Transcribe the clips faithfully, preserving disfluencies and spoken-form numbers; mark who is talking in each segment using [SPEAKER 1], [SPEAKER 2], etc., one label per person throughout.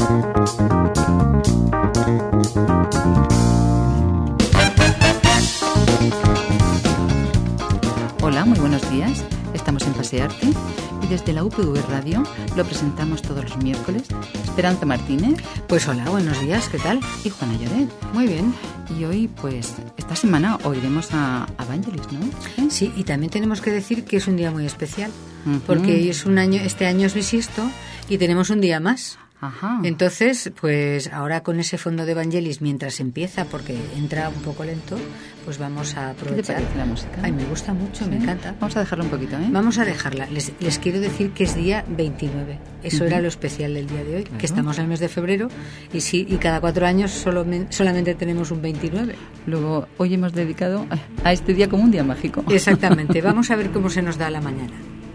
[SPEAKER 1] Hola, muy buenos días. Estamos en Pasearte y desde la U P V Radio lo presentamos todos los miércoles. Esperanza Martínez.
[SPEAKER 2] Pues hola, buenos días, ¿qué tal?
[SPEAKER 1] Y Juana Lloret.
[SPEAKER 2] Muy bien.
[SPEAKER 1] Y hoy, pues, esta semana oiremos a Vangelis, ¿no?
[SPEAKER 2] ¿Sí? Sí, y también tenemos que decir que es un día muy especial,
[SPEAKER 1] Uh-huh.
[SPEAKER 2] porque es un año, este año es bisiesto y tenemos un día más.
[SPEAKER 1] Ajá.
[SPEAKER 2] Entonces, pues ahora con ese fondo de Vangelis, mientras empieza, porque entra un poco lento, pues vamos a aprovechar.
[SPEAKER 1] ¿Qué te parece la música?
[SPEAKER 2] Ay, me gusta mucho,
[SPEAKER 1] ¿Sí?
[SPEAKER 2] Me encanta.
[SPEAKER 1] Vamos a dejarla un poquito, ¿eh?
[SPEAKER 2] Vamos a dejarla. Les, les quiero decir que es día veintinueve. Eso uh-huh. era lo especial del día de hoy, claro. Que estamos en el mes de febrero y sí, y cada cuatro años solo, solamente tenemos un veintinueve.
[SPEAKER 1] Luego, hoy hemos dedicado a este día como un día mágico.
[SPEAKER 2] Exactamente. Vamos a ver cómo se nos da la mañana.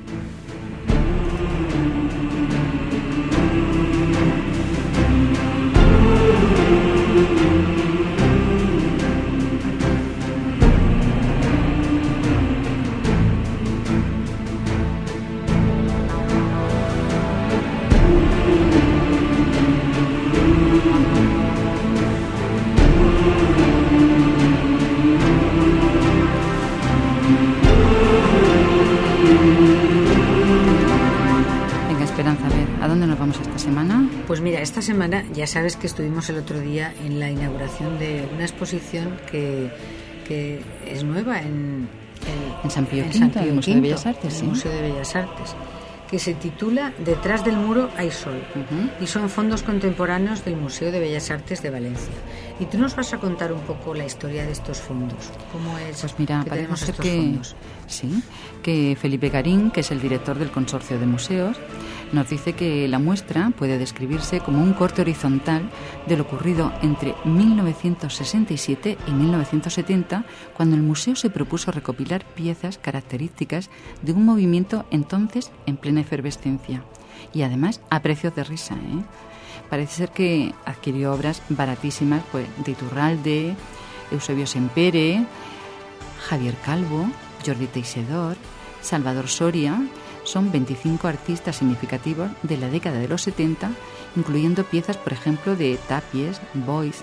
[SPEAKER 2] Pues mira, esta semana ya sabes que estuvimos el otro día en la inauguración de una exposición que, que es nueva en,
[SPEAKER 1] en, en San Pío
[SPEAKER 2] Quinto,
[SPEAKER 1] en el Museo de Bellas Artes,
[SPEAKER 2] el Museo de Bellas Artes, que se titula Detrás del muro hay sol, uh-huh. y son fondos contemporáneos del Museo de Bellas Artes de Valencia. Y tú nos vas a contar un poco la historia de estos fondos. ¿Cómo es?
[SPEAKER 1] Pues mira,
[SPEAKER 2] que
[SPEAKER 1] parece ser
[SPEAKER 2] estos
[SPEAKER 1] que,
[SPEAKER 2] fondos?
[SPEAKER 1] sí, que Felipe Garín, que es el director del Consorcio de Museos, nos dice que la muestra puede describirse como un corte horizontal de lo ocurrido entre mil novecientos sesenta y siete y mil novecientos setenta, cuando el museo se propuso recopilar piezas características de un movimiento entonces en plena efervescencia y además a precios de risa, ¿eh? Parece ser que adquirió obras baratísimas, pues, de Iturralde, Eusebio Sempere, Javier Calvo, Jordi Teixidor, Salvador Soria. Son veinticinco artistas significativos de la década de los setenta, incluyendo piezas, por ejemplo, de Tapies, Boix.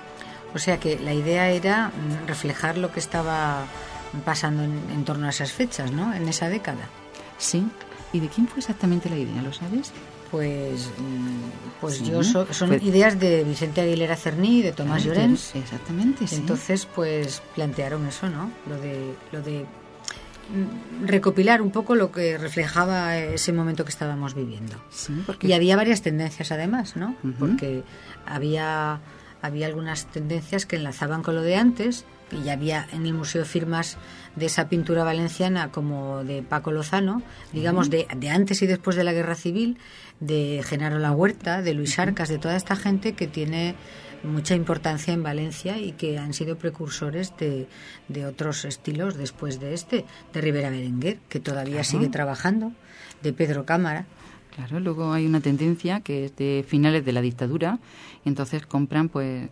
[SPEAKER 2] O sea que la idea era reflejar lo que estaba pasando en, en torno a esas fechas, ¿no? En esa década.
[SPEAKER 1] Sí. ¿Y de quién fue exactamente la idea? ¿Lo sabes?
[SPEAKER 2] Pues, pues sí, yo so, son
[SPEAKER 1] pues,
[SPEAKER 2] ideas de Vicente Aguilera Cerní y de Tomás
[SPEAKER 1] claro,
[SPEAKER 2] Llorens.
[SPEAKER 1] Exactamente, sí.
[SPEAKER 2] Entonces, pues plantearon eso, ¿no? Lo de, lo de recopilar un poco lo que reflejaba ese momento que estábamos viviendo.
[SPEAKER 1] Sí, porque...
[SPEAKER 2] Y había varias tendencias además, ¿no?
[SPEAKER 1] Uh-huh.
[SPEAKER 2] Porque había, había algunas tendencias que enlazaban con lo de antes, y ya había en el museo firmas de esa pintura valenciana como de Paco Lozano, digamos, uh-huh. de, de antes y después de la Guerra Civil, de Genaro La Huerta, de Luis Arcas, de toda esta gente que tiene mucha importancia en Valencia y que han sido precursores de, de otros estilos después de este, de Rivera Berenguer, que todavía claro. sigue trabajando, de Pedro Cámara.
[SPEAKER 1] Claro, luego hay una tendencia que es de finales de la dictadura, entonces compran pues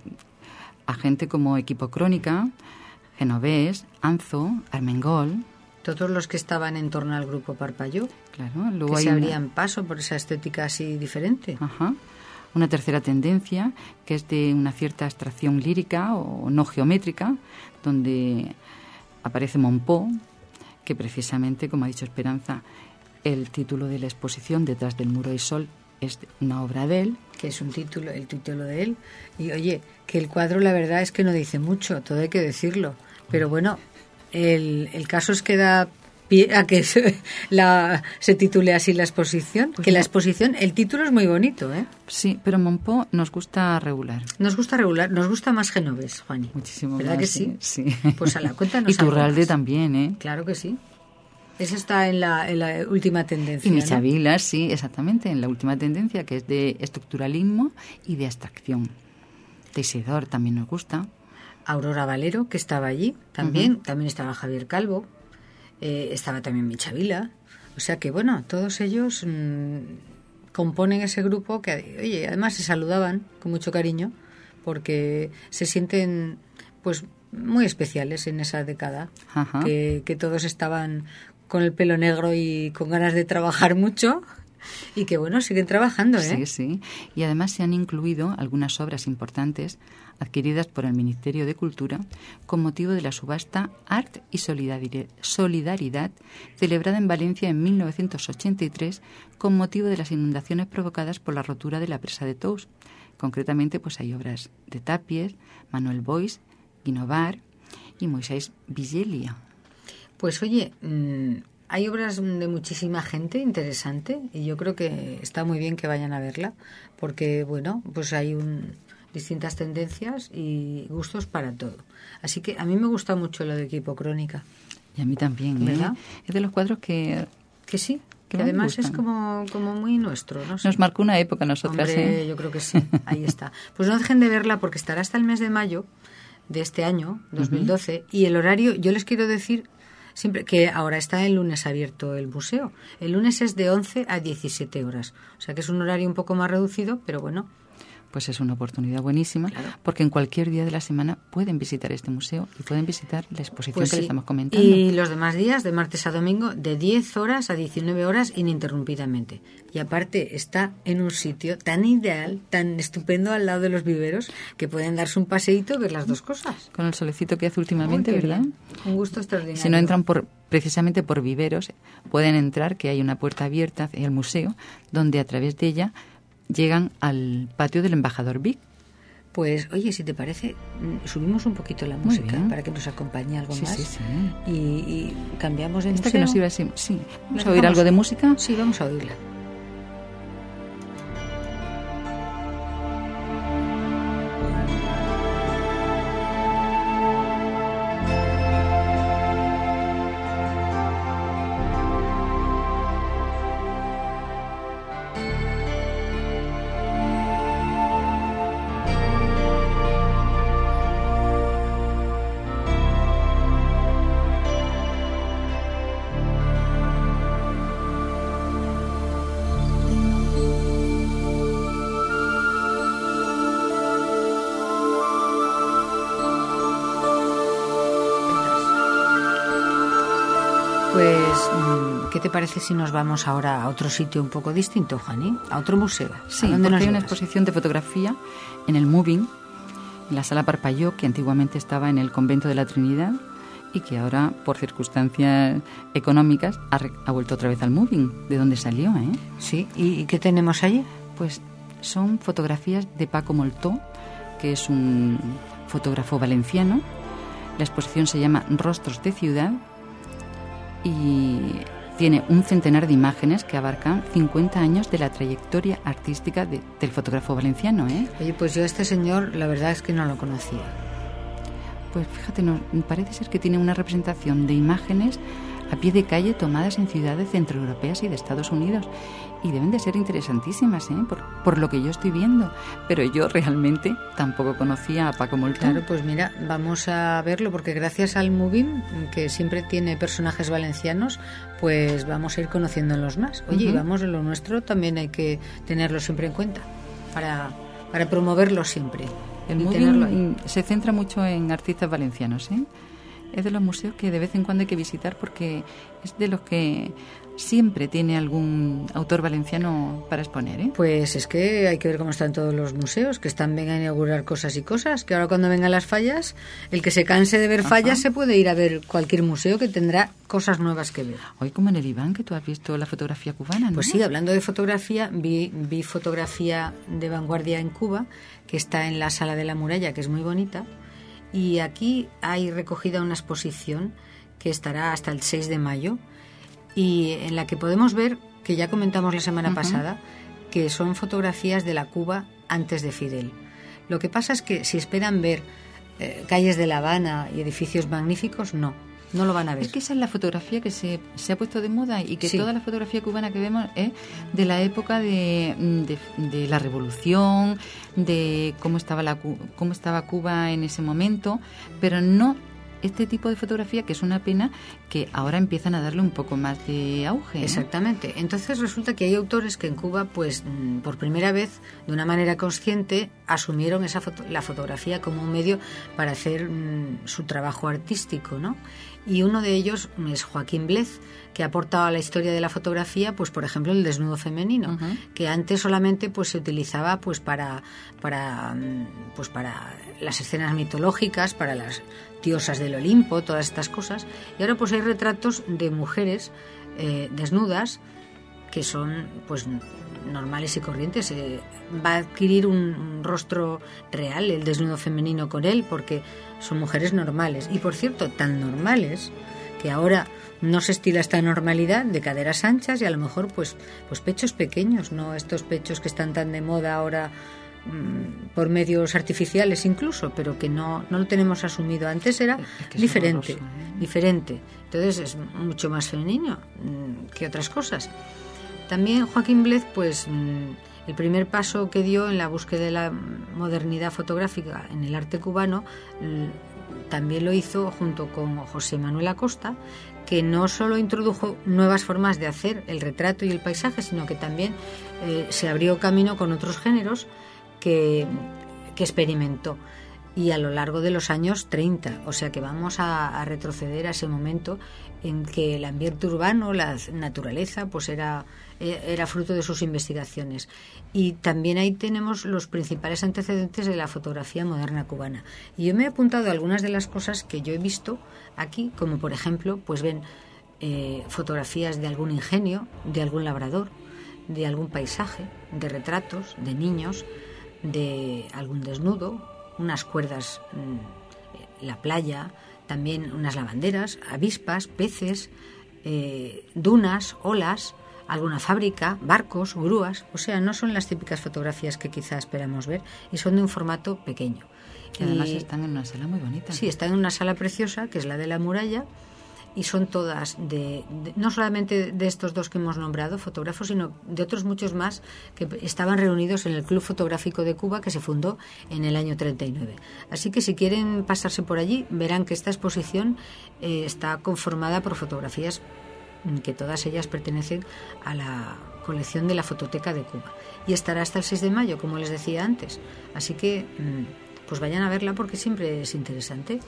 [SPEAKER 1] a gente como Equipo Crónica, Genovés, Anzo, Armengol.
[SPEAKER 2] Todos los que estaban en torno al grupo Parpalló,
[SPEAKER 1] claro, luego
[SPEAKER 2] que
[SPEAKER 1] hay
[SPEAKER 2] se
[SPEAKER 1] una...
[SPEAKER 2] abrían paso por esa estética así diferente.
[SPEAKER 1] Ajá. Una tercera tendencia, que es de una cierta abstracción lírica o no geométrica, donde aparece Monpó, que precisamente, como ha dicho Esperanza, el título de la exposición, Detrás del muro hay sol, es una obra de él.
[SPEAKER 2] Que es un título, el título de él. Y oye, que el cuadro la verdad es que no dice mucho, todo hay que decirlo. Pero bueno, el, el caso es que da pie a que se, la, se titule así la exposición. Pues que no. La exposición, el título es muy bonito, ¿eh?
[SPEAKER 1] Sí, pero Monpó nos gusta regular.
[SPEAKER 2] Nos gusta regular, nos gusta más Genovés, Juani.
[SPEAKER 1] Muchísimo
[SPEAKER 2] ¿verdad
[SPEAKER 1] más.
[SPEAKER 2] que sí?
[SPEAKER 1] Sí.
[SPEAKER 2] Pues a la cuéntanos.
[SPEAKER 1] Y Iturralde también, ¿eh?
[SPEAKER 2] Claro que sí. Eso está en la, en la última tendencia.
[SPEAKER 1] Y Michavila, ¿no? Sí, exactamente, en la última tendencia, que es de estructuralismo y de abstracción. Teixidor también nos gusta.
[SPEAKER 2] Aurora Valero, que estaba allí también. Uh-huh. También estaba Javier Calvo. Eh, estaba también Michavila. O sea que, bueno, todos ellos mmm, componen ese grupo que, oye, además se saludaban con mucho cariño porque se sienten, pues, muy especiales en esa década. Uh-huh. Que, que todos estaban con el pelo negro y con ganas de trabajar mucho Y que bueno, siguen trabajando, ¿eh?
[SPEAKER 1] Sí, sí. Y además se han incluido algunas obras importantes adquiridas por el Ministerio de Cultura con motivo de la subasta Art y Solidaridad celebrada en Valencia en mil novecientos ochenta y tres con motivo de las inundaciones provocadas por la rotura de la presa de Tous. Concretamente, pues hay obras de Tapies, Manuel Boix, Guinovar y Moisés Vigelia.
[SPEAKER 2] Pues oye, mmm, hay obras de muchísima gente interesante y yo creo que está muy bien que vayan a verla porque, bueno, pues hay un, distintas tendencias y gustos para todo. Así que a mí me gusta mucho lo de Equipo Crónica.
[SPEAKER 1] Y a mí también,
[SPEAKER 2] ¿verdad?
[SPEAKER 1] ¿eh? Es de los cuadros que...
[SPEAKER 2] Que sí. Que además es como, como muy nuestro, ¿no?
[SPEAKER 1] Nos marcó una época a nosotras.
[SPEAKER 2] Hombre,
[SPEAKER 1] ¿eh?
[SPEAKER 2] yo creo que sí, ahí está. Pues no dejen de verla porque estará hasta el mes de mayo de este año, dos mil doce, uh-huh. Y el horario, yo les quiero decir siempre que ahora está el lunes abierto el museo. El lunes es de once a diecisiete horas, o sea que es un horario un poco más reducido, pero bueno.
[SPEAKER 1] Pues es una oportunidad buenísima, claro. Porque en cualquier día de la semana pueden visitar este museo y pueden visitar la exposición pues que sí. les estamos comentando.
[SPEAKER 2] Y los demás días, de martes a domingo, de diez horas a diecinueve horas ininterrumpidamente. Y aparte está en un sitio tan ideal, tan estupendo al lado de los viveros, que pueden darse un paseíto y ver las dos cosas.
[SPEAKER 1] Con el solecito que hace últimamente,
[SPEAKER 2] Uy,
[SPEAKER 1] ¿verdad?
[SPEAKER 2] Bien. Un gusto extraordinario.
[SPEAKER 1] Si no entran por precisamente por viveros, pueden entrar, que hay una puerta abierta hacia el museo, donde a través de ella llegan al patio del embajador Vic.
[SPEAKER 2] Pues, oye, si te parece, subimos un poquito la música para que nos acompañe algo
[SPEAKER 1] sí,
[SPEAKER 2] más.
[SPEAKER 1] Sí, sí.
[SPEAKER 2] Y, y cambiamos de
[SPEAKER 1] Esta
[SPEAKER 2] museo.
[SPEAKER 1] que nos iba a decir, sí. ¿Vamos a oír vamos, algo de música?
[SPEAKER 2] Sí, vamos a oírla. Pues, ¿qué te parece si nos vamos ahora a otro sitio un poco distinto, Juaní? ¿A otro museo?
[SPEAKER 1] Sí, porque hay una exposición de fotografía en el Moving, en la Sala Parpalló, que antiguamente estaba en el Convento de la Trinidad y que ahora, por circunstancias económicas, ha, re- ha vuelto otra vez al Moving, de donde salió, ¿eh?
[SPEAKER 2] Sí, ¿y, y qué tenemos allí?
[SPEAKER 1] Pues son fotografías de Paco Moltó, que es un fotógrafo valenciano. La exposición se llama Rostros de Ciudad y tiene un centenar de imágenes que abarcan cincuenta años de la trayectoria artística de, del fotógrafo valenciano, ¿eh?
[SPEAKER 2] Oye, pues yo a este señor la verdad es que no lo conocía.
[SPEAKER 1] Pues fíjate, no, parece ser que tiene una representación de imágenes a pie de calle tomadas en ciudades centroeuropeas y de Estados Unidos. Y deben de ser interesantísimas, ¿eh? Por, por lo que yo estoy viendo. Pero yo realmente tampoco conocía a Paco Moltó.
[SPEAKER 2] Claro, pues mira, vamos a verlo porque gracias al Moving, que siempre tiene personajes valencianos, pues vamos a ir conociéndolos más. Oye, uh-huh. y vamos, lo nuestro también hay que tenerlo siempre en cuenta para, para promoverlo siempre.
[SPEAKER 1] El Moving se centra mucho en artistas valencianos, ¿eh? Es de los museos que de vez en cuando hay que visitar porque es de los que siempre tiene algún autor valenciano para exponer, ¿eh?
[SPEAKER 2] Pues es que hay que ver cómo están todos los museos, que están vengan a inaugurar cosas y cosas, que ahora cuando vengan las fallas, el que se canse de ver Ajá. fallas se puede ir a ver cualquier museo que tendrá cosas nuevas que ver.
[SPEAKER 1] Hoy como en el Iván, que tú has visto la fotografía cubana, ¿no?
[SPEAKER 2] Pues sí, hablando de fotografía, vi, vi fotografía de vanguardia en Cuba, que está en la Sala de la Muralla, que es muy bonita. Y aquí hay recogida una exposición que estará hasta el seis de mayo y en la que podemos ver, que ya comentamos la semana uh-huh. pasada, que son fotografías de la Cuba antes de Fidel. Lo que pasa es que si esperan ver eh, calles de La Habana y edificios magníficos, no, no lo van a ver.
[SPEAKER 1] Es que esa es la fotografía que se, se ha puesto de moda y que
[SPEAKER 2] sí.
[SPEAKER 1] toda la fotografía cubana que vemos es de la época de, de, de la revolución, de cómo estaba, la, cómo estaba Cuba en ese momento, pero no este tipo de fotografía, que es una pena que ahora empiezan a darle un poco más de auge, ¿eh?
[SPEAKER 2] Exactamente. Entonces resulta que hay autores que en Cuba, pues por primera vez, de una manera consciente, asumieron esa foto, la fotografía como un medio para hacer mm, su trabajo artístico, ¿no? Y uno de ellos es Joaquín Blez, que ha aportado a la historia de la fotografía, pues por ejemplo, el desnudo femenino, uh-huh. que antes solamente pues se utilizaba pues para para pues para las escenas mitológicas, para las diosas del Olimpo, todas estas cosas, y ahora pues hay retratos de mujeres eh, desnudas que son pues normales y corrientes. Eh, va a adquirir un, un rostro real el desnudo femenino con él, porque son mujeres normales, y por cierto tan normales que ahora no se estila esta normalidad de caderas anchas y a lo mejor pues pues pechos pequeños, no estos pechos que están tan de moda ahora mmm, por medios artificiales incluso, pero que no no lo tenemos asumido. Antes era es que diferente, horroroso, ¿eh? diferente. Entonces es mucho más femenino mmm, que otras cosas. También Joaquín Blez, pues mmm, el primer paso que dio en la búsqueda de la modernidad fotográfica en el arte cubano mmm, también lo hizo junto con José Manuel Acosta, que no solo introdujo nuevas formas de hacer el retrato y el paisaje, sino que también eh, se abrió camino con otros géneros que, que experimentó. Y a lo largo de los años treinta, o sea que vamos a, a retroceder a ese momento en que el ambiente urbano, la naturaleza, pues era, era fruto de sus investigaciones. Y también ahí tenemos los principales antecedentes de la fotografía moderna cubana. Y yo me he apuntado a algunas de las cosas que yo he visto aquí, como por ejemplo, pues ven eh, fotografías de algún ingenio, de algún labrador, de algún paisaje, de retratos, de niños, de algún desnudo, unas cuerdas, la playa, también unas lavanderas, avispas, peces, eh, dunas, olas, alguna fábrica, barcos, grúas. O sea, no son las típicas fotografías que quizás esperamos ver y son de un formato pequeño.
[SPEAKER 1] Y además y, están en una sala muy bonita.
[SPEAKER 2] Sí, están en una sala preciosa, que es la de la muralla, y son todas de, de no solamente de estos dos que hemos nombrado, fotógrafos, sino de otros muchos más que estaban reunidos en el Club Fotográfico de Cuba, que se fundó en el año treinta y nueve. Así que si quieren pasarse por allí, verán que esta exposición eh, está conformada por fotografías que todas ellas pertenecen a la colección de la Fototeca de Cuba. Y estará hasta el seis de mayo, como les decía antes. Así que pues vayan a verla porque siempre es interesante.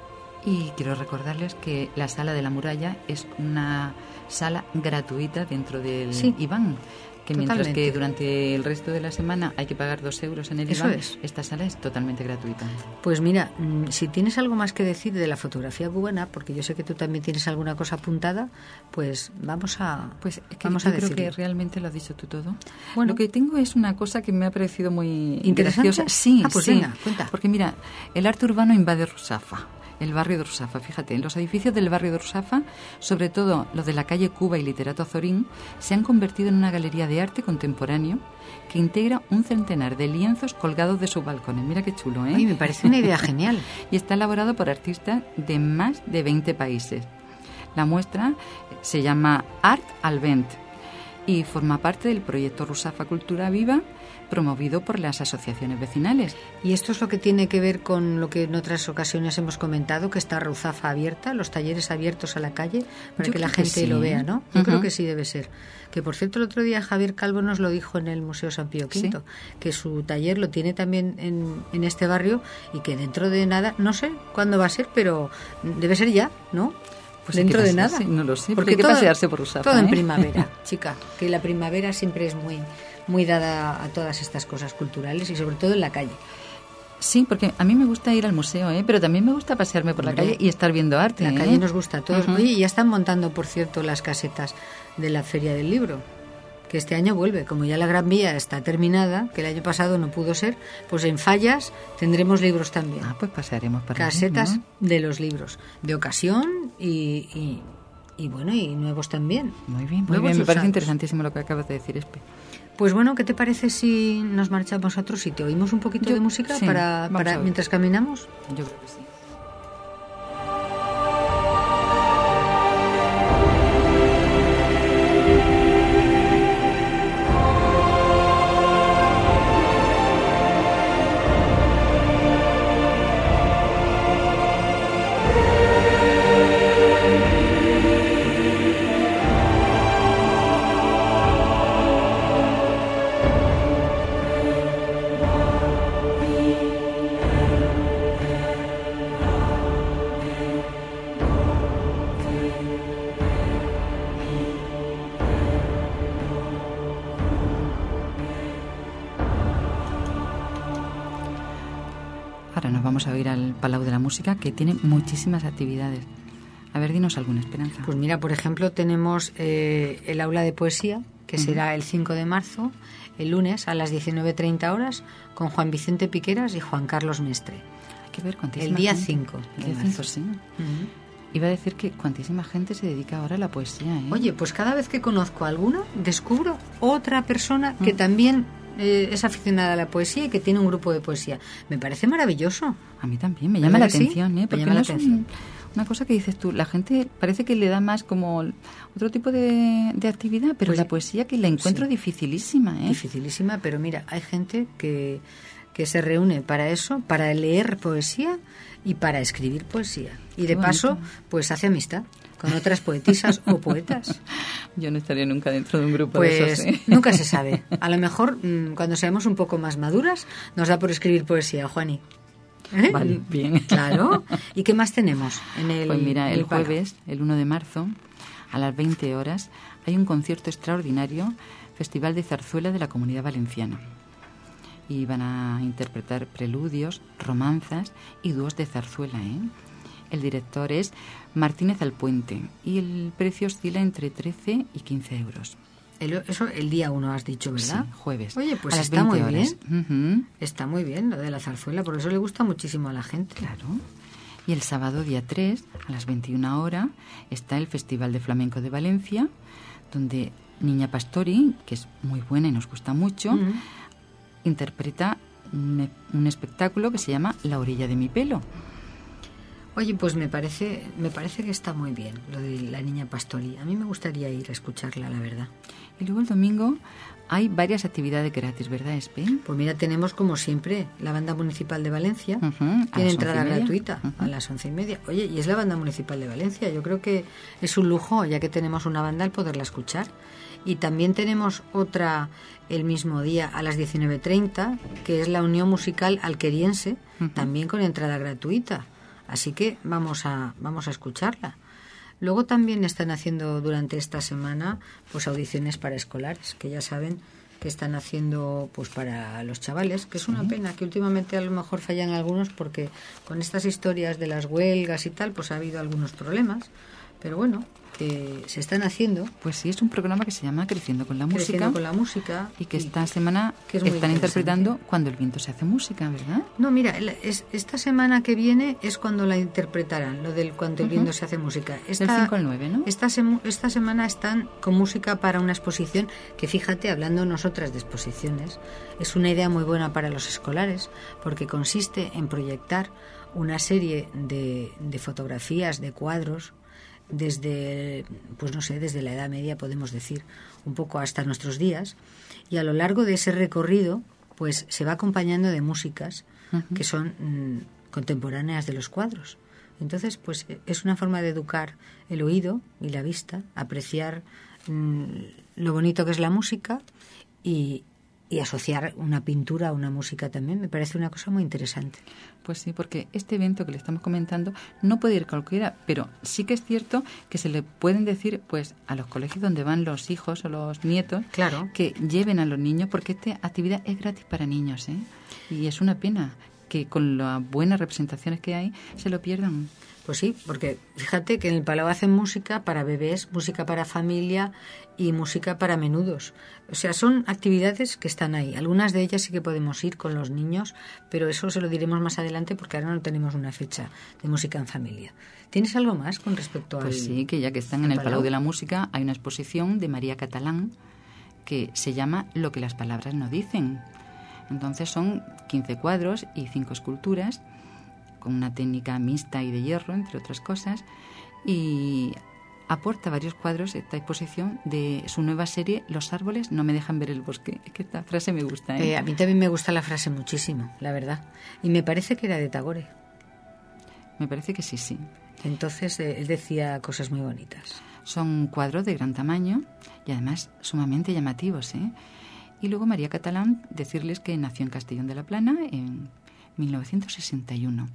[SPEAKER 1] Y quiero recordarles que la Sala de la Muralla es una sala gratuita dentro del sí, Iván, que mientras totalmente. Que durante el resto de la semana hay que pagar dos euros en el
[SPEAKER 2] Eso
[SPEAKER 1] Iván,
[SPEAKER 2] es.
[SPEAKER 1] Esta sala es totalmente gratuita.
[SPEAKER 2] Pues mira, si tienes algo más que decir de la fotografía cubana, porque yo sé que tú también tienes alguna cosa apuntada, pues vamos a
[SPEAKER 1] pues es que
[SPEAKER 2] vamos
[SPEAKER 1] yo
[SPEAKER 2] a
[SPEAKER 1] creo
[SPEAKER 2] decirlo.
[SPEAKER 1] Que realmente lo has dicho tú todo.
[SPEAKER 2] Bueno,
[SPEAKER 1] lo que tengo es una cosa que me ha parecido muy
[SPEAKER 2] ¿interesante?
[SPEAKER 1] graciosa. Sí,
[SPEAKER 2] ah, pues
[SPEAKER 1] sí.
[SPEAKER 2] venga, cuenta.
[SPEAKER 1] Porque mira, el arte urbano invade Rusafa. El barrio de Rusafa, fíjate, en los edificios del barrio de Rusafa, sobre todo los de la calle Cuba y Literato Azorín, se han convertido en una galería de arte contemporáneo que integra un centenar de lienzos colgados de sus balcones. Mira qué chulo, ¿eh?
[SPEAKER 2] Ay, me parece una idea genial.
[SPEAKER 1] Y está elaborado por artistas de más de veinte países. La muestra se llama Art al Vent y forma parte del proyecto Rusafa Cultura Viva, promovido por las asociaciones vecinales.
[SPEAKER 2] Y esto es lo que tiene que ver con lo que en otras ocasiones hemos comentado, que está Ruzafa abierta, los talleres abiertos a la calle, para
[SPEAKER 1] Yo
[SPEAKER 2] que la
[SPEAKER 1] que
[SPEAKER 2] gente
[SPEAKER 1] sí.
[SPEAKER 2] lo vea, ¿no? Yo
[SPEAKER 1] uh-huh.
[SPEAKER 2] creo que sí debe ser. Que por cierto, el otro día Javier Calvo nos lo dijo en el Museo San Pío Quinto, ¿sí? Que su taller lo tiene también en, en este barrio y que dentro de nada, no sé cuándo va a ser, pero debe ser ya, ¿no?
[SPEAKER 1] Pues
[SPEAKER 2] dentro de nada.
[SPEAKER 1] No lo sé,
[SPEAKER 2] porque
[SPEAKER 1] hay que
[SPEAKER 2] todo,
[SPEAKER 1] pasearse por Rusafa.
[SPEAKER 2] Todo
[SPEAKER 1] ¿eh?
[SPEAKER 2] en primavera, chica, que la primavera siempre es muy muy dada a todas estas cosas culturales y sobre todo en la calle.
[SPEAKER 1] Sí, porque a mí me gusta ir al museo, ¿eh? Pero también me gusta pasearme por
[SPEAKER 2] Hombre,
[SPEAKER 1] la calle y estar viendo arte.
[SPEAKER 2] La
[SPEAKER 1] ¿eh?
[SPEAKER 2] calle nos gusta a todos.
[SPEAKER 1] Uh-huh.
[SPEAKER 2] Oye, ya están montando, por cierto, las casetas de la Feria del Libro, que este año vuelve. Como ya la Gran Vía está terminada, que el año pasado no pudo ser, pues en Fallas tendremos libros también.
[SPEAKER 1] Ah, pues pasaremos para
[SPEAKER 2] casetas
[SPEAKER 1] allí, ¿no?
[SPEAKER 2] De los libros, de ocasión y, y, y bueno, y nuevos también.
[SPEAKER 1] Muy bien, muy
[SPEAKER 2] nuevos
[SPEAKER 1] bien. Me
[SPEAKER 2] usados.
[SPEAKER 1] parece interesantísimo lo que acabas de decir, Espe.
[SPEAKER 2] Pues bueno, ¿qué te parece si nos marchamos a otro sitio? ¿Oímos un poquito
[SPEAKER 1] Yo,
[SPEAKER 2] de música
[SPEAKER 1] sí,
[SPEAKER 2] para, para mientras caminamos?
[SPEAKER 1] Yo creo que sí. ahora nos vamos a ir al Palau de la Música, que tiene muchísimas actividades. A ver, dinos alguna, Esperanza.
[SPEAKER 2] Pues mira, por ejemplo, tenemos eh, el aula de poesía, que uh-huh. será el cinco de marzo, el lunes a las diecinueve treinta horas, con Juan Vicente Piqueras y Juan Carlos Mestre.
[SPEAKER 1] Hay que ver cuantísima
[SPEAKER 2] El día
[SPEAKER 1] gente.
[SPEAKER 2] cinco.
[SPEAKER 1] El día cinco, sí. Uh-huh. Iba a decir que cuantísima gente se dedica ahora a la poesía, ¿eh?
[SPEAKER 2] Oye, pues cada vez que conozco a alguna, descubro otra persona que uh-huh. también eh, es aficionada a la poesía y que tiene un grupo de poesía. Me parece maravilloso.
[SPEAKER 1] A mí también, me llama la atención,
[SPEAKER 2] sí?
[SPEAKER 1] ¿eh? Porque
[SPEAKER 2] me llama
[SPEAKER 1] no
[SPEAKER 2] la
[SPEAKER 1] es
[SPEAKER 2] atención.
[SPEAKER 1] Un, una cosa que dices tú, la gente parece que le da más como otro tipo de, de actividad, pero pues, la poesía que la encuentro sí. dificilísima, ¿eh?
[SPEAKER 2] Dificilísima, pero mira, hay gente que, que se reúne para eso, para leer poesía y para escribir poesía. Y Qué de bonito. Paso, pues hace amistad con otras poetisas o poetas.
[SPEAKER 1] Yo no estaría nunca dentro de un grupo
[SPEAKER 2] pues,
[SPEAKER 1] de esos, ¿eh?
[SPEAKER 2] Nunca se sabe. A lo mejor, cuando seamos un poco más maduras, nos da por escribir poesía, Juani. ¿Eh?
[SPEAKER 1] Vale, bien.
[SPEAKER 2] Claro. ¿Y qué más tenemos en el
[SPEAKER 1] Pues mira, el,
[SPEAKER 2] el
[SPEAKER 1] jueves, el uno de marzo, a las veinte horas, hay un concierto extraordinario, Festival de Zarzuela de la Comunidad Valenciana. Y van a interpretar preludios, romanzas y dúos de zarzuela, ¿eh? El director es Martínez Alpuente y el precio oscila entre trece y quince euros.
[SPEAKER 2] El, eso el día uno has dicho, ¿verdad?
[SPEAKER 1] Sí, jueves.
[SPEAKER 2] Oye, pues
[SPEAKER 1] a
[SPEAKER 2] está muy
[SPEAKER 1] horas.
[SPEAKER 2] bien.
[SPEAKER 1] Uh-huh.
[SPEAKER 2] Está muy bien lo de la zarzuela, por eso le gusta muchísimo a la gente.
[SPEAKER 1] Claro. Y el sábado día tres, a las veintiuna horas, está el Festival de Flamenco de Valencia, donde Niña Pastori, que es muy buena y nos gusta mucho, uh-huh. interpreta un, un espectáculo que se llama La orilla de mi pelo.
[SPEAKER 2] Oye, pues me parece me parece que está muy bien lo de la Niña Pastori. A mí me gustaría ir a escucharla, la verdad.
[SPEAKER 1] Y luego el domingo hay varias actividades gratis, ¿verdad, Espe?
[SPEAKER 2] Pues mira, tenemos como siempre la Banda Municipal de Valencia.
[SPEAKER 1] Uh-huh,
[SPEAKER 2] tiene entrada gratuita
[SPEAKER 1] uh-huh.
[SPEAKER 2] a las once y media. Oye, y es la Banda Municipal de Valencia. Yo creo que es un lujo, ya que tenemos una banda, el poderla escuchar. Y también tenemos otra el mismo día a las diecinueve treinta, que es la Unión Musical Alqueriense, uh-huh. también con entrada gratuita. Así que vamos a vamos a escucharla. Luego también están haciendo durante esta semana pues audiciones para escolares, que ya saben que están haciendo pues para los chavales, que es una pena que últimamente a lo mejor fallan algunos porque con estas historias de las huelgas y tal, pues ha habido algunos problemas, pero bueno, que se están haciendo.
[SPEAKER 1] Pues sí, es un programa que se llama Creciendo con la Música.
[SPEAKER 2] Creciendo con la Música.
[SPEAKER 1] Y que esta semana
[SPEAKER 2] que es
[SPEAKER 1] están interpretando Cuando el viento se hace música, ¿verdad?
[SPEAKER 2] No, mira, es, esta semana que viene es cuando la interpretarán, lo del Cuando el viento uh-huh. se hace música. Esta,
[SPEAKER 1] del cinco al nueve, ¿no?
[SPEAKER 2] Esta, semu, esta semana están con música para una exposición que, fíjate, hablando nosotras de exposiciones, es una idea muy buena para los escolares porque consiste en proyectar una serie de, de fotografías, de cuadros, desde, pues no sé, desde la Edad Media podemos decir, un poco hasta nuestros días, y a lo largo de ese recorrido pues se va acompañando de músicas uh-huh. que son mmm, contemporáneas de los cuadros. Entonces pues es una forma de educar el oído y la vista, apreciar mmm, lo bonito que es la música y y asociar una pintura a una música también me parece una cosa muy interesante.
[SPEAKER 1] Pues sí, porque este evento que le estamos comentando no puede ir cualquiera, pero sí que es cierto que se le pueden decir pues a los colegios donde van los hijos o los nietos,
[SPEAKER 2] claro,
[SPEAKER 1] que lleven a los niños, porque esta actividad es gratis para niños, ¿eh? Y es una pena que con las buenas representaciones que hay se lo pierdan.
[SPEAKER 2] Pues sí, porque fíjate que en el Palau hacen música para bebés, música para familia y música para menudos. O sea, son actividades que están ahí. Algunas de ellas sí que podemos ir con los niños, pero eso se lo diremos más adelante porque ahora no tenemos una fecha de música en familia. ¿Tienes algo más con respecto a
[SPEAKER 1] Pues sí, que ya que están en el Palau. Palau de la Música hay una exposición de María Catalán que se llama Lo que las palabras no dicen. Entonces son quince cuadros y cinco esculturas con una técnica mixta y de hierro, entre otras cosas, y aporta varios cuadros esta exposición de su nueva serie Los árboles no me dejan ver el bosque. Es que esta frase me gusta, ¿eh?
[SPEAKER 2] Eh, a mí también me gusta la frase muchísimo, la verdad. Y me parece que era de Tagore.
[SPEAKER 1] Me parece que sí, sí.
[SPEAKER 2] Entonces eh, él decía cosas muy bonitas.
[SPEAKER 1] Son cuadros de gran tamaño y además sumamente llamativos, ¿eh? Y luego María Catalán, decirles que nació en Castellón de la Plana en mil novecientos sesenta y uno.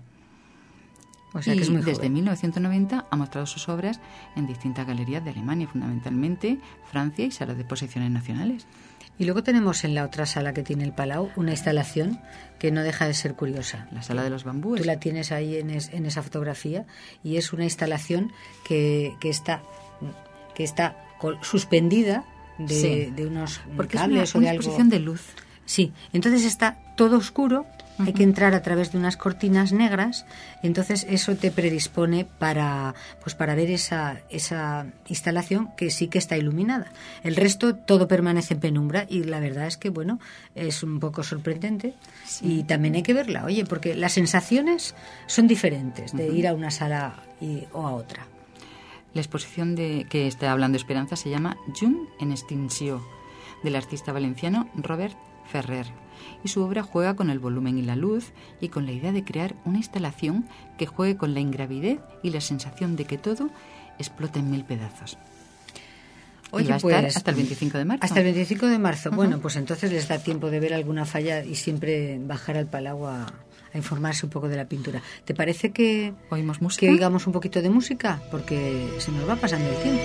[SPEAKER 2] O sea,
[SPEAKER 1] y
[SPEAKER 2] que es muy
[SPEAKER 1] desde
[SPEAKER 2] joven.
[SPEAKER 1] mil novecientos noventa ha mostrado sus obras en distintas galerías de Alemania, fundamentalmente Francia y salas de exposiciones nacionales.
[SPEAKER 2] Y luego tenemos en la otra sala que tiene el Palau una instalación que no deja de ser curiosa.
[SPEAKER 1] La sala de los bambúes.
[SPEAKER 2] Tú la tienes ahí en, es, en esa fotografía y es una instalación que, que está que está suspendida de, sí. de unos
[SPEAKER 1] Porque
[SPEAKER 2] cables
[SPEAKER 1] es una,
[SPEAKER 2] o de
[SPEAKER 1] una
[SPEAKER 2] algo.
[SPEAKER 1] exposición de luz.
[SPEAKER 2] Sí, entonces está todo oscuro. Uh-huh. Hay que entrar a través de unas cortinas negras, entonces eso te predispone para pues para ver esa esa instalación que sí que está iluminada. El resto todo permanece en penumbra y la verdad es que bueno, es un poco sorprendente sí. y también hay que verla, oye, porque las sensaciones son diferentes de uh-huh. ir a una sala y, o a otra.
[SPEAKER 1] La exposición de que está hablando Esperanza se llama Llum en extinció, del artista valenciano Robert Ferrer. Y su obra juega con el volumen y la luz y con la idea de crear una instalación que juegue con la ingravidez y la sensación de que todo explota en mil pedazos.
[SPEAKER 2] Oye,
[SPEAKER 1] y va a
[SPEAKER 2] pues,
[SPEAKER 1] estar hasta el veinticinco de marzo.
[SPEAKER 2] Hasta el veinticinco de marzo. Uh-huh. Bueno, pues entonces les da tiempo de ver alguna falla y siempre bajar al Palau a, a informarse un poco de la pintura. ¿Te parece que,
[SPEAKER 1] ¿Oímos música?
[SPEAKER 2] que oigamos un poquito de música? Porque se nos va pasando el tiempo.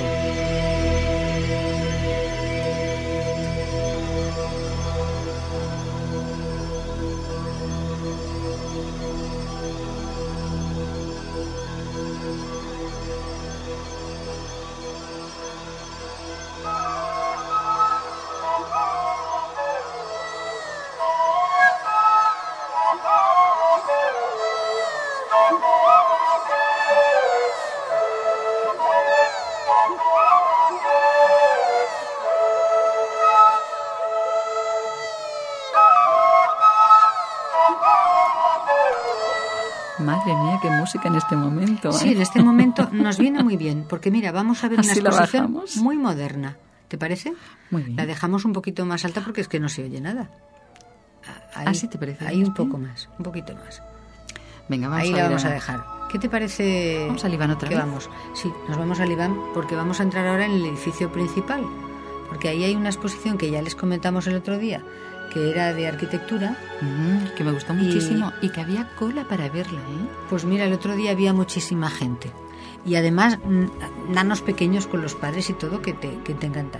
[SPEAKER 1] Madre mía, qué música en este momento. ¿eh?
[SPEAKER 2] Sí, en este momento nos viene muy bien, porque mira, vamos a ver una exposición muy moderna. ¿Te parece?
[SPEAKER 1] Muy bien.
[SPEAKER 2] La dejamos un poquito más alta porque es que no se oye nada.
[SPEAKER 1] Ahí, ¿Ah, sí te parece?
[SPEAKER 2] Ahí un poco más, un poquito más.
[SPEAKER 1] Venga, vamos
[SPEAKER 2] ahí
[SPEAKER 1] a
[SPEAKER 2] la vamos a dejar. ¿Qué te parece?
[SPEAKER 1] Vamos al Iván otra
[SPEAKER 2] que
[SPEAKER 1] vez.
[SPEAKER 2] Vamos. Sí, nos vamos al Iván porque vamos a entrar ahora en el edificio principal, porque ahí hay una exposición que ya les comentamos el otro día, que era de arquitectura.
[SPEAKER 1] Mm, que me gustó muchísimo y, y que había cola para verla, ¿eh?
[SPEAKER 2] Pues mira, el otro día había muchísima gente. Y además, nanos pequeños con los padres y todo que te, que te encantan.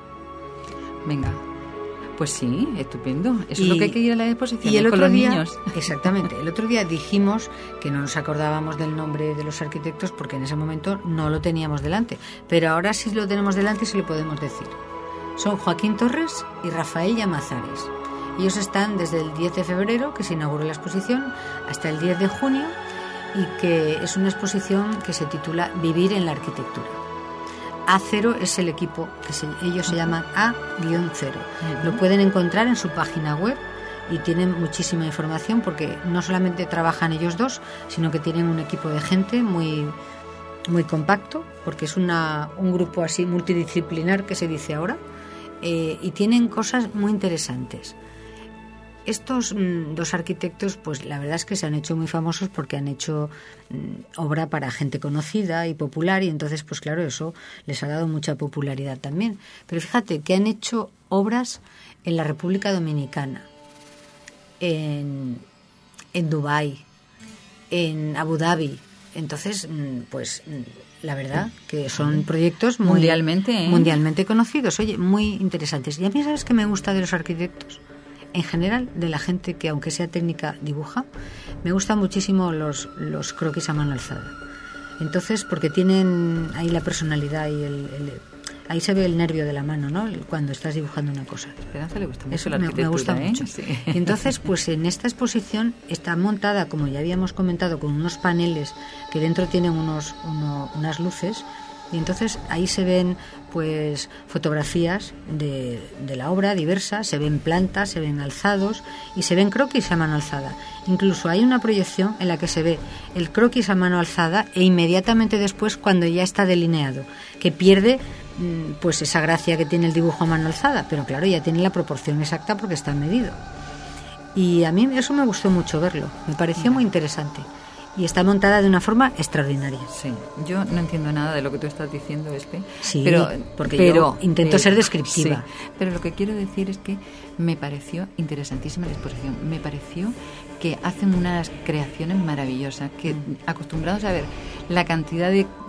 [SPEAKER 1] Venga. Pues sí, estupendo. Eso
[SPEAKER 2] y,
[SPEAKER 1] es lo que hay que ir a la exposición
[SPEAKER 2] y el
[SPEAKER 1] con
[SPEAKER 2] otro
[SPEAKER 1] los
[SPEAKER 2] día,
[SPEAKER 1] niños.
[SPEAKER 2] Exactamente. El otro día dijimos que no nos acordábamos del nombre de los arquitectos porque en ese momento no lo teníamos delante. Pero ahora sí lo tenemos delante y se lo podemos decir. Son Joaquín Torres y Rafael Llamazares. Ellos están desde el diez de febrero, que se inauguró la exposición, hasta el diez de junio, y que es una exposición que se titula Vivir en la arquitectura. A cero es el equipo, que se, ellos se llaman A cero. Lo pueden encontrar en su página web y tienen muchísima información porque no solamente trabajan ellos dos, sino que tienen un equipo de gente muy, muy compacto, porque es una, un grupo así multidisciplinar que se dice ahora, eh, y tienen cosas muy interesantes. Estos mmm, dos arquitectos, pues la verdad es que se han hecho muy famosos porque han hecho mmm, obra para gente conocida y popular, y entonces, pues claro, eso les ha dado mucha popularidad también. Pero fíjate que han hecho obras en la República Dominicana, en, en Dubái, en Abu Dhabi. Entonces, mmm, pues mmm, la verdad que son proyectos muy,
[SPEAKER 1] mundialmente, ¿eh?
[SPEAKER 2] mundialmente conocidos, oye, muy interesantes. Y a mí, ¿sabes qué me gusta de los arquitectos? En general, de la gente que, aunque sea técnica, dibuja, me gustan muchísimo los, los croquis a mano alzada. Entonces, porque tienen ahí la personalidad y el, el ahí se ve el nervio de la mano, ¿no? Cuando estás dibujando una cosa.
[SPEAKER 1] A Esperanza le gusta mucho
[SPEAKER 2] Eso
[SPEAKER 1] la
[SPEAKER 2] me,
[SPEAKER 1] arquitectura,
[SPEAKER 2] me gusta
[SPEAKER 1] ¿eh?
[SPEAKER 2] mucho.
[SPEAKER 1] Sí.
[SPEAKER 2] Entonces, pues en esta exposición está montada, como ya habíamos comentado, con unos paneles que dentro tienen unos, uno, unas luces. Y entonces ahí se ven pues fotografías de, de la obra diversas, se ven plantas, se ven alzados y se ven croquis a mano alzada. Incluso hay una proyección en la que se ve el croquis a mano alzada e inmediatamente después cuando ya está delineado, que pierde pues esa gracia que tiene el dibujo a mano alzada, pero claro, ya tiene la proporción exacta porque está medido. Y a mí eso me gustó mucho verlo, me pareció muy interesante. Y está montada de una forma extraordinaria.
[SPEAKER 1] Sí, yo no entiendo nada de lo que tú estás diciendo, Espe.
[SPEAKER 2] Sí,
[SPEAKER 1] pero,
[SPEAKER 2] porque
[SPEAKER 1] pero,
[SPEAKER 2] yo intento
[SPEAKER 1] pero,
[SPEAKER 2] ser descriptiva.
[SPEAKER 1] Sí, pero lo que quiero decir es que me pareció interesantísima la exposición. Me pareció que hacen unas creaciones maravillosas, que acostumbrados a ver la cantidad de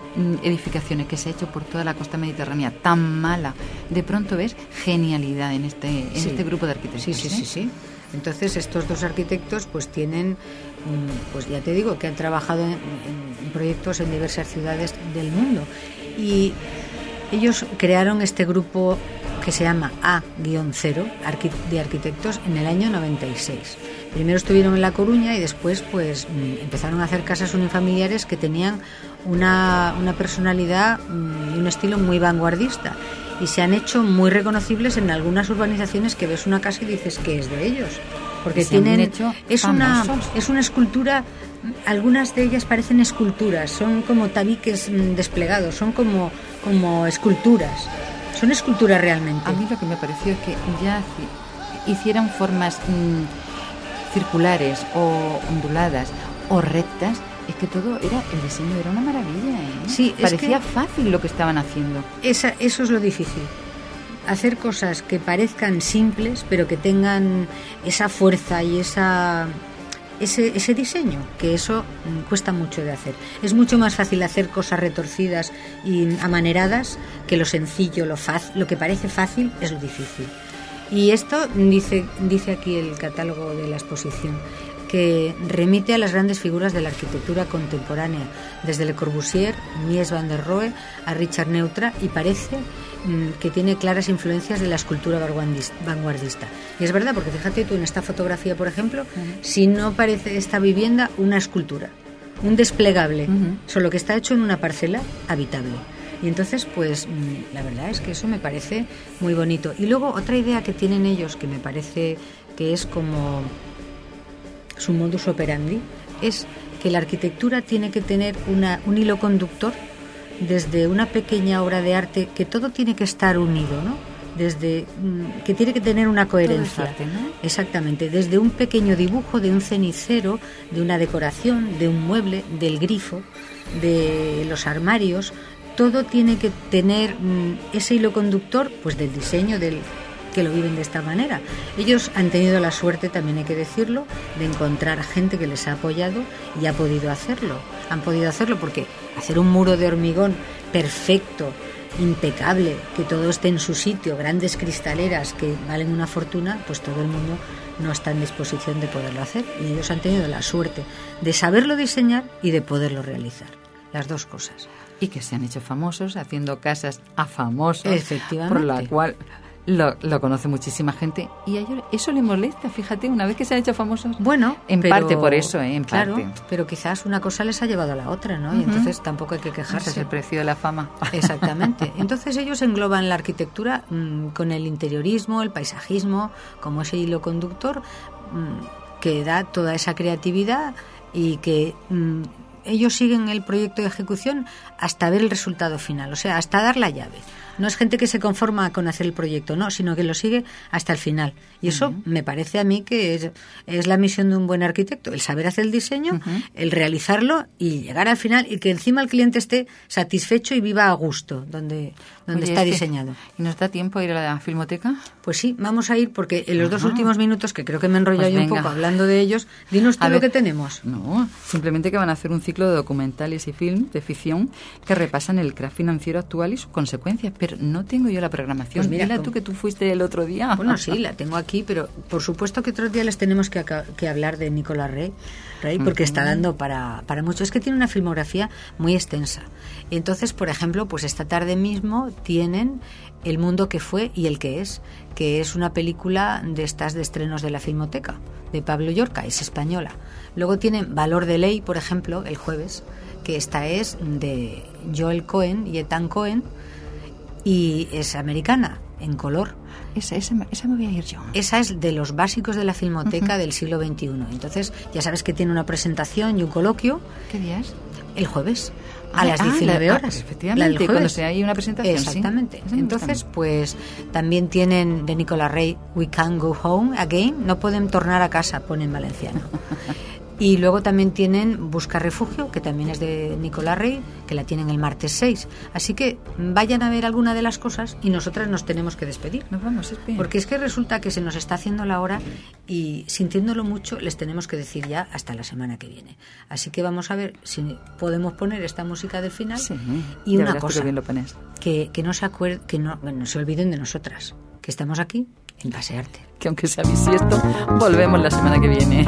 [SPEAKER 1] edificaciones que se ha hecho por toda la costa mediterránea tan mala, de pronto ves genialidad en este, en sí. este grupo de arquitectos.
[SPEAKER 2] Sí, sí,
[SPEAKER 1] ¿eh?
[SPEAKER 2] sí, sí. Entonces estos dos arquitectos pues tienen, pues ya te digo, que han trabajado en, en proyectos en diversas ciudades del mundo. Y ellos crearon este grupo que se llama A cero de arquitectos en el año noventa y seis. Primero estuvieron en La Coruña y después pues empezaron a hacer casas unifamiliares que tenían una, una personalidad y un estilo muy vanguardista, y se han hecho muy reconocibles en algunas urbanizaciones que ves una casa y dices que es de ellos, porque
[SPEAKER 1] se
[SPEAKER 2] tienen
[SPEAKER 1] hecho
[SPEAKER 2] es una es una escultura. Algunas de ellas parecen esculturas, son como tabiques desplegados, son como como esculturas, son esculturas realmente.
[SPEAKER 1] A mí lo que me pareció es que ya hicieran formas mmm, circulares o onduladas o rectas, es que todo era, el diseño era una maravilla, ¿eh?
[SPEAKER 2] Sí,
[SPEAKER 1] parecía
[SPEAKER 2] es que
[SPEAKER 1] fácil lo que estaban haciendo.
[SPEAKER 2] Esa, eso es lo difícil, hacer cosas que parezcan simples pero que tengan esa fuerza y esa ese, ese diseño, que eso mm, cuesta mucho de hacer. Es mucho más fácil hacer cosas retorcidas y amaneradas que lo sencillo, lo fácil, lo que parece fácil es lo difícil. Y esto dice, dice aquí el catálogo de la exposición, que remite a las grandes figuras de la arquitectura contemporánea, desde Le Corbusier, Mies van der Rohe a Richard Neutra, y parece mmm, que tiene claras influencias de la escultura vanguardista. Y es verdad, porque fíjate tú en esta fotografía, por ejemplo, uh-huh. si no parece esta vivienda una escultura, un desplegable, uh-huh. solo que está hecho en una parcela habitable. Y entonces, pues, mmm, la verdad es que eso me parece muy bonito. Y luego otra idea que tienen ellos, que me parece que es como su modus operandi, es que la arquitectura tiene que tener una, un hilo conductor desde una pequeña obra de arte, que todo tiene que estar unido, ¿no? Desde que tiene que tener una coherencia.
[SPEAKER 1] Arte, ¿no?
[SPEAKER 2] Exactamente, desde un pequeño dibujo de un cenicero, de una decoración, de un mueble, del grifo, de los armarios, todo tiene que tener mm, ese hilo conductor, pues del diseño, del que lo viven de esta manera. Ellos han tenido la suerte, también hay que decirlo, de encontrar gente que les ha apoyado y ha podido hacerlo. Han podido hacerlo porque hacer un muro de hormigón perfecto, impecable, que todo esté en su sitio, grandes cristaleras que valen una fortuna, pues todo el mundo no está en disposición de poderlo hacer. Y ellos han tenido la suerte de saberlo diseñar y de poderlo realizar. Las dos cosas.
[SPEAKER 1] Y que se han hecho famosos haciendo casas a famosos.
[SPEAKER 2] Efectivamente.
[SPEAKER 1] Por la cual Lo, lo conoce muchísima gente y a ellos eso les molesta, fíjate, una vez que se han hecho famosos.
[SPEAKER 2] Bueno,
[SPEAKER 1] en
[SPEAKER 2] pero,
[SPEAKER 1] parte por eso, ¿eh? en
[SPEAKER 2] claro,
[SPEAKER 1] parte.
[SPEAKER 2] Pero quizás una cosa les ha llevado a la otra, ¿no? Uh-huh. Y entonces tampoco hay que quejarse.
[SPEAKER 1] Ese es el precio de la fama.
[SPEAKER 2] Exactamente. Entonces ellos engloban la arquitectura mmm, con el interiorismo, el paisajismo, como ese hilo conductor mmm, que da toda esa creatividad y que mmm, ellos siguen el proyecto de ejecución hasta ver el resultado final, o sea, hasta dar la llave. No es gente que se conforma con hacer el proyecto, no, sino que lo sigue hasta el final. Y eso uh-huh. me parece a mí que es, es la misión de un buen arquitecto, el saber hacer el diseño, uh-huh. el realizarlo y llegar al final y que encima el cliente esté satisfecho y viva a gusto donde, donde
[SPEAKER 1] Oye,
[SPEAKER 2] está
[SPEAKER 1] este,
[SPEAKER 2] diseñado.
[SPEAKER 1] ¿Y nos da tiempo a ir a la Filmoteca?
[SPEAKER 2] Pues sí, vamos a ir porque en los uh-huh. dos últimos minutos, que creo que me he enrollado
[SPEAKER 1] pues
[SPEAKER 2] yo un poco hablando de ellos, dinos tú
[SPEAKER 1] a
[SPEAKER 2] lo
[SPEAKER 1] ver,
[SPEAKER 2] que tenemos.
[SPEAKER 1] No, simplemente que van a hacer un ciclo de documentales y film de ficción que repasan el crack financiero actual y sus consecuencias, pero no tengo yo la programación.
[SPEAKER 2] Pues mira,
[SPEAKER 1] Dila
[SPEAKER 2] ¿cómo?
[SPEAKER 1] Tú que tú fuiste el otro día.
[SPEAKER 2] Bueno, sí, la tengo aquí, pero por supuesto que otros días les tenemos que, que hablar de Nicolas Rey, Rey porque uh-huh. está dando para, para mucho. Es que tiene una filmografía muy extensa. Entonces, por ejemplo, pues esta tarde mismo tienen El mundo que fue y el que es, que es una película de estas de estrenos de la Filmoteca, de Pablo Llorca, es española. Luego tienen Valor de Ley, por ejemplo, el jueves, que esta es de Joel Cohen y Ethan Cohen, y es americana, en color.
[SPEAKER 1] Esa, esa, esa me voy a ir yo.
[SPEAKER 2] Esa es de los básicos de la Filmoteca uh-huh. del siglo veintiuno. Entonces, ya sabes que tiene una presentación y un coloquio.
[SPEAKER 1] ¿Qué día es?
[SPEAKER 2] El jueves,
[SPEAKER 1] ah,
[SPEAKER 2] a las diecinueve
[SPEAKER 1] ah,
[SPEAKER 2] horas.
[SPEAKER 1] Ah, efectivamente, cuando se hay una presentación.
[SPEAKER 2] Exactamente.
[SPEAKER 1] Sí.
[SPEAKER 2] Entonces, pues, también tienen de Nicolas Rey, We Can't Go Home Again. No pueden tornar a casa, pone en valenciano. Y luego también tienen Busca Refugio, que también es de Nicolás Rey, que la tienen el martes seis. Así que vayan a ver alguna de las cosas y nosotras nos tenemos que despedir.
[SPEAKER 1] Nos vamos, es bien.
[SPEAKER 2] Porque es que resulta que se nos está haciendo la hora y sintiéndolo mucho les tenemos que decir ya hasta la semana que viene. Así que vamos a ver si podemos poner esta música del final.
[SPEAKER 1] Sí,
[SPEAKER 2] y
[SPEAKER 1] ya
[SPEAKER 2] una
[SPEAKER 1] verás tú
[SPEAKER 2] cosa,
[SPEAKER 1] qué bien lo pones.
[SPEAKER 2] que, que no se acuer- que no, bueno, no se olviden de nosotras, que estamos aquí en Pasearte.
[SPEAKER 1] Que aunque sea bisiesto, volvemos la semana que viene.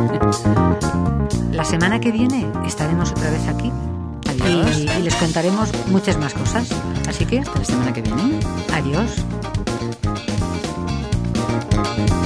[SPEAKER 2] La semana que viene estaremos otra vez aquí.
[SPEAKER 1] Adiós.
[SPEAKER 2] Y, y les contaremos muchas más cosas. Así que,
[SPEAKER 1] Hasta la semana que viene.
[SPEAKER 2] adiós.